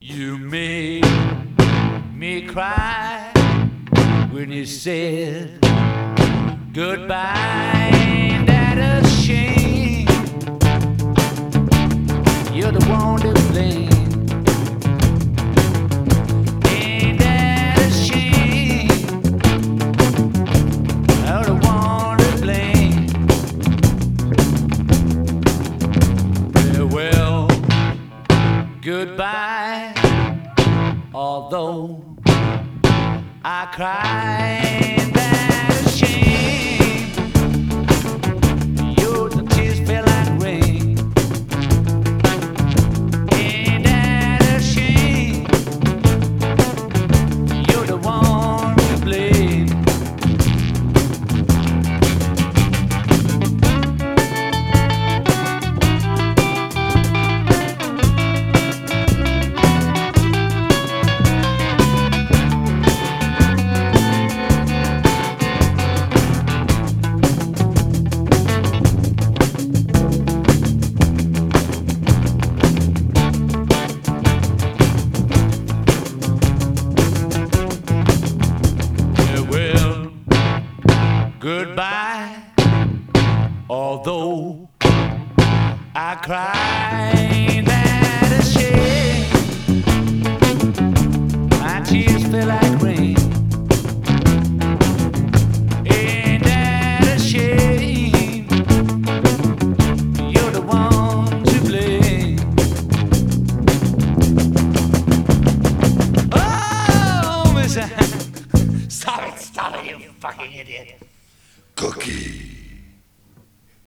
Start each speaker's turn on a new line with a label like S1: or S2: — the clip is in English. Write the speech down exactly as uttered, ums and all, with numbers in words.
S1: You made me cry when you said goodbye. Ain't that a shame? You're the one to blame. Ain't that a shame? You're the one to blame. Farewell, goodbye. Although I cry, ain't that a shame? Your tears fell like rain. Ain't that a shame? You're the one to blame. Goodbye, although I cry, ain't that a shame? My tears fell out.